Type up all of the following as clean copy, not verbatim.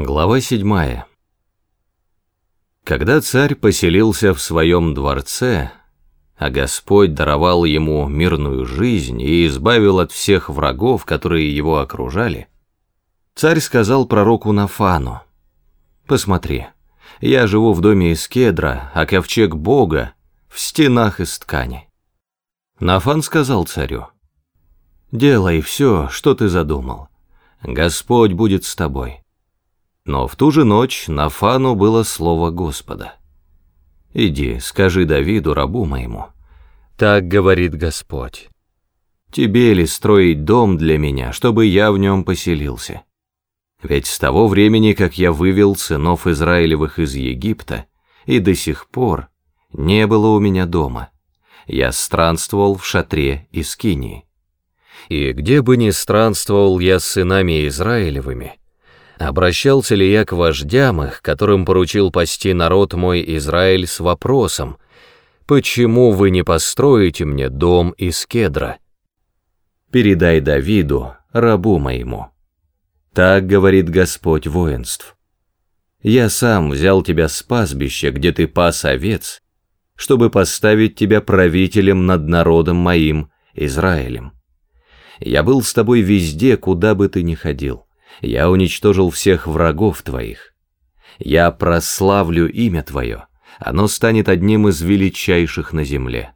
Глава 7. Когда царь поселился в своем дворце, а Господь даровал ему мирную жизнь и избавил от всех врагов, которые его окружали, царь сказал пророку Нафану: «Посмотри, я живу в доме из кедра, а ковчег Бога в стенах из ткани». Нафан сказал царю: «Делай все, что ты задумал, Господь будет с тобой». Но в ту же ночь Нафану было слово Господа: «Иди, скажи Давиду, рабу моему, так говорит Господь: тебе ли строить дом для меня, чтобы я в нем поселился? Ведь с того времени, как я вывел сынов Израилевых из Египта, и до сих пор не было у меня дома. Я странствовал в шатре и скинии. И где бы ни странствовал я с сынами Израилевыми, обращался ли я к вождям их, которым поручил пасти народ мой Израиль, с вопросом: почему вы не построите мне дом из кедра? Передай Давиду, рабу моему, так говорит Господь воинств: я сам взял тебя с пастбища, где ты пас овец, чтобы поставить тебя правителем над народом моим Израилем. Я был с тобой везде, куда бы ты ни ходил. Я уничтожил всех врагов твоих. Я прославлю имя твое, оно станет одним из величайших на земле.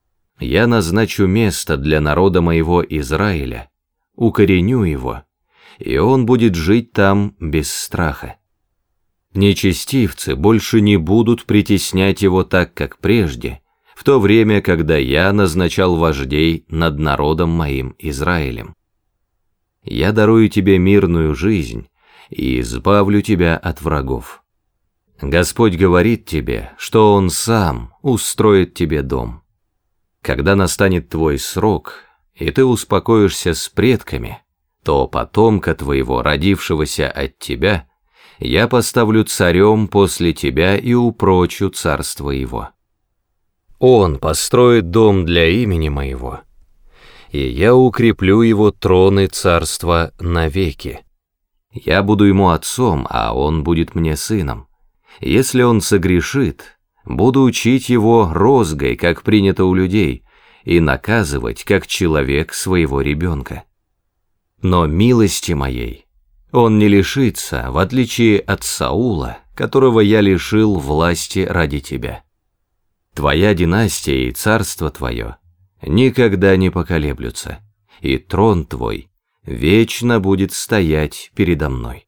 Я назначу место для народа моего Израиля, укореню его, и он будет жить там без страха. Нечестивцы больше не будут притеснять его так, как прежде, в то время, когда я назначал вождей над народом моим Израилем. Я дарую тебе мирную жизнь и избавлю тебя от врагов. Господь говорит тебе, что Он сам устроит тебе дом. Когда настанет твой срок, и ты успокоишься с предками, то потомка твоего, родившегося от тебя, я поставлю царем после тебя и упрочу царство его. Он построит дом для имени моего, и я укреплю его троны царства навеки. Я буду ему отцом, а он будет мне сыном. Если он согрешит, буду учить его розгой, как принято у людей, и наказывать, как человек, своего ребенка. Но милости моей он не лишится, в отличие от Саула, которого я лишил власти ради тебя. Твоя династия и царство твое никогда не поколеблются, и трон твой вечно будет стоять передо мной».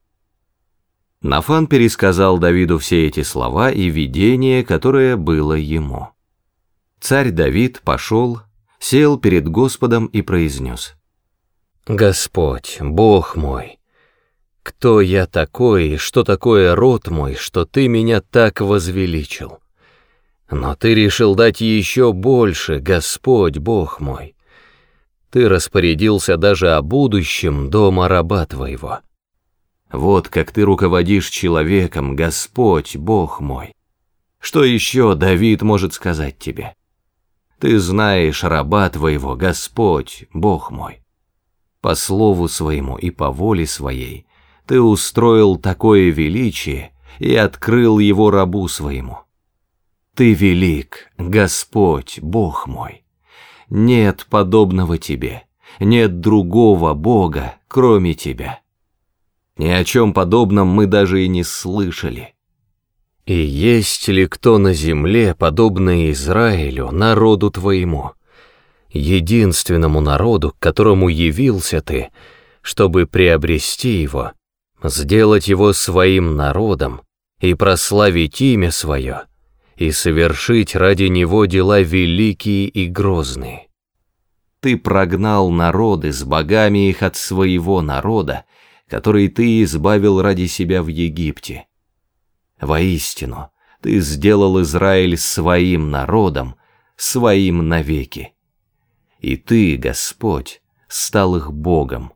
Нафан пересказал Давиду все эти слова и видение, которое было ему. Царь Давид пошел, сел перед Господом и произнес: «Господь, Бог мой, кто я такой и что такое род мой, что ты меня так возвеличил? Но ты решил дать еще больше, Господь, Бог мой. Ты распорядился даже о будущем дома раба твоего. Вот как ты руководишь человеком, Господь, Бог мой. Что еще Давид может сказать тебе? Ты знаешь раба твоего, Господь, Бог мой. По слову своему и по воле своей ты устроил такое величие и открыл его рабу своему. Ты велик, Господь, Бог мой. Нет подобного тебе, нет другого Бога, кроме тебя. Ни о чем подобном мы даже и не слышали. И есть ли кто на земле, подобный Израилю, народу твоему, единственному народу, к которому явился ты, чтобы приобрести его, сделать его своим народом и прославить имя свое, и совершить ради него дела великие и грозные? Ты прогнал народы с богами их от своего народа, который ты избавил ради себя в Египте. Воистину, ты сделал Израиль своим народом, своим навеки. И ты, Господь, стал их Богом.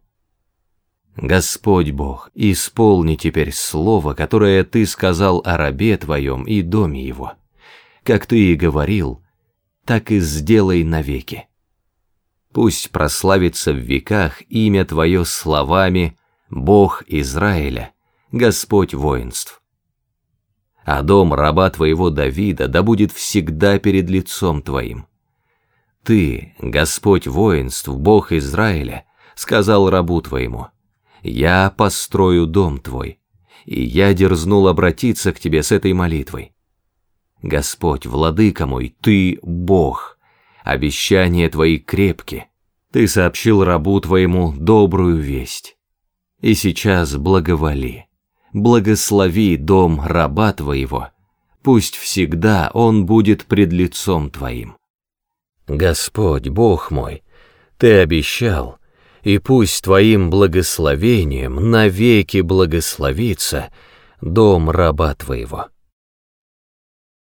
Господь Бог, исполни теперь слово, которое ты сказал о рабе твоем и доме его. Как ты и говорил, так и сделай навеки. Пусть прославится в веках имя твое словами «Бог Израиля», Господь воинств. А дом раба твоего Давида да будет всегда перед лицом твоим. Ты, Господь воинств, Бог Израиля, сказал рабу твоему: я построю дом твой, и я дерзнул обратиться к тебе с этой молитвой. Господь, владыка мой, ты Бог, обещания твои крепки, ты сообщил рабу твоему добрую весть. И сейчас благоволи, благослови дом раба твоего, пусть всегда он будет пред лицом твоим. Господь, Бог мой, ты обещал, и пусть твоим благословением навеки благословится дом раба твоего.